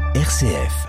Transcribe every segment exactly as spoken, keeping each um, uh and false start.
R C F.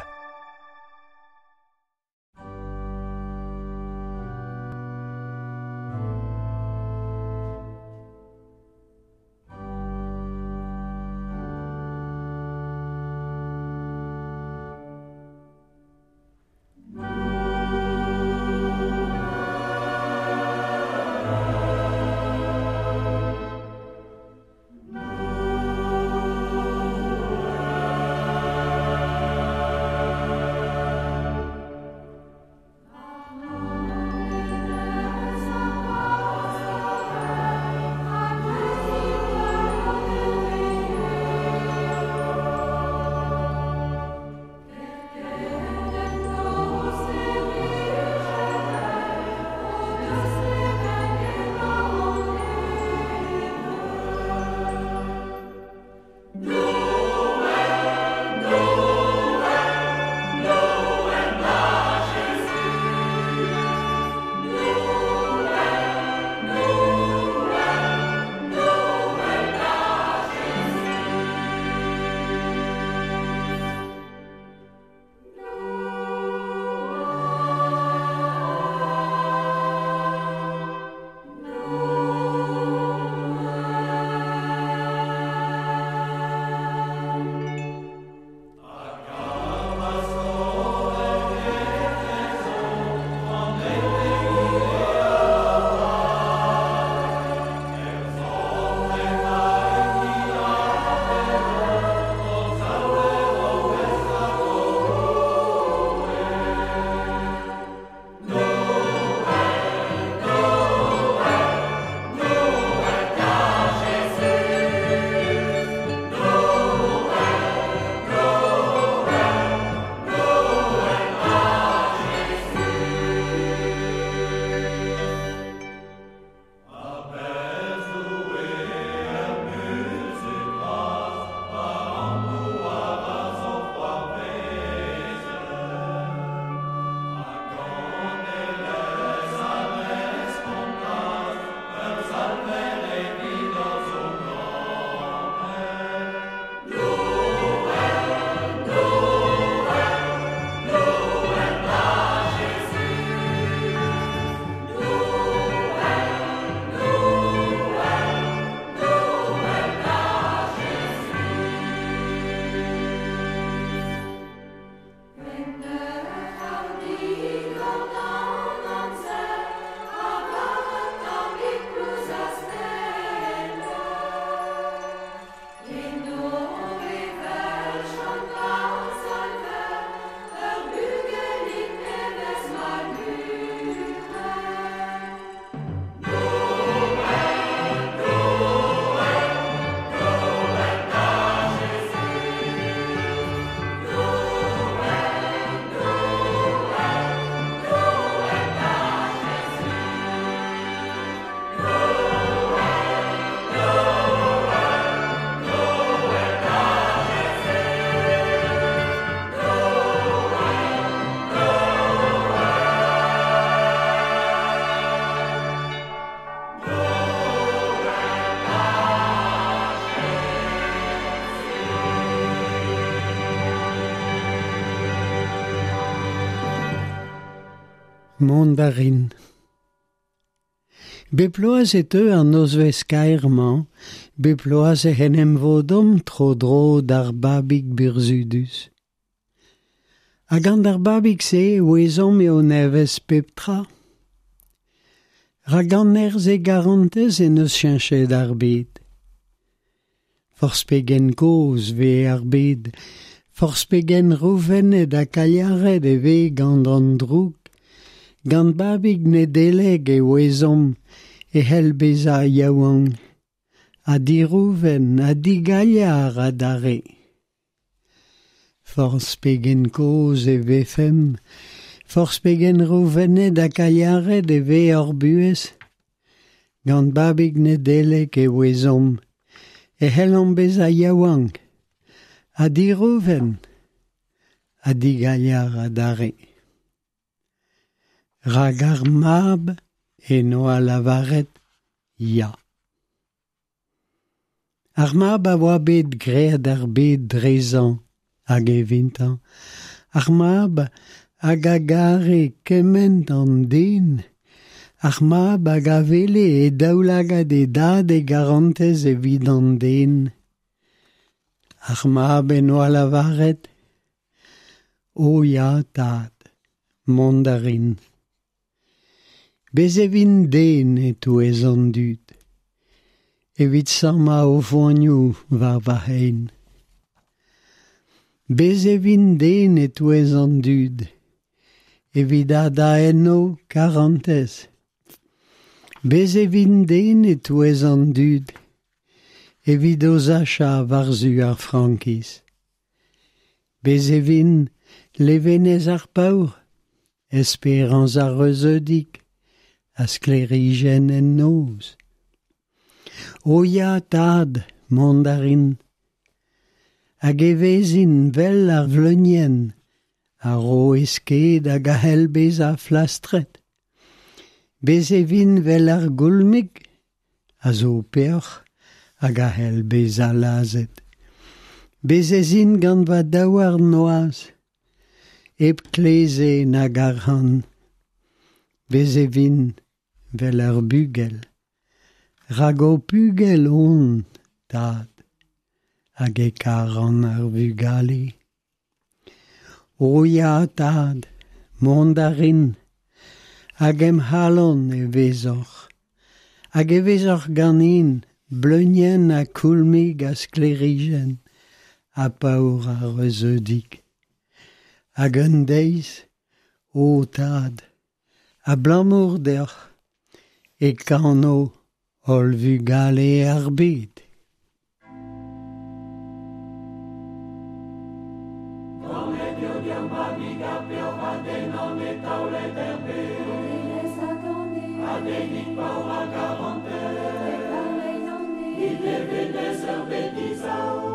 Mandarin. Beploaz et eux an nozvez kaerman, beploaz e c'henem vodom tro dro d'ar babig burzudus. Hag an d'ar babig se ouezom eo nevez pep tra. Rag an erz e garantez en eus cheñchet ar bed. Forspegen koz ve ar bed, forspegen rouvenet a kaliaret e ve gant an droug, gant babig ne deleg e ouezom e helbez a yaouang, a di rouven, a di galiar a dare. Forspegen koz e vefem, forspegen rouvenet a kaliaret e ve ur buez, gant babig ne deleg e ouezom e helambez a yaouang, a di rouven, a di galiar a dare. Rag ar mab eno a lavaret ya. Ar mab a oa bet graet ar bet drezan hag e vintan. Ar mab hag a gare kement an den. Ar mab hag a vele e daoulagad e dad e garantez e vid an den. Ar mab en oa lavaret. O ya tad, mandarin. Bez evin den e touez an dud. Evit sama o voanioù war va hein. Bez evin den e touez an dud. Evit a da enno karantez. Bez evin den e touez an dud. Evit o zacha war zu ar frankis. Bez evin levenez ar paour. Esperanz ar reuzeudik. A sklerigen en noz. O ya tad, mandarin. Hag e vezin vel ar vleunien, a ro esket hag a hel bez a flastret. Bez e vin vel ar goulmig, a zo peoc'h hag a hel bez a lazet. Bez e zin gant va daouar noaz, eb kleze nag ar han. Bez e vin vel ar bugel. Rago pugel on, tad, hag e karan ar vugale. O ya tad, mandarin, hag em halon e vezoc'h. Hag e vezoc'h ganin, bleunien a koulmig a sklerigen, a paour a reuzeudik. Hag un deiz, o tad, a blamour deoc'h, e kano ol vugale ar bet. Il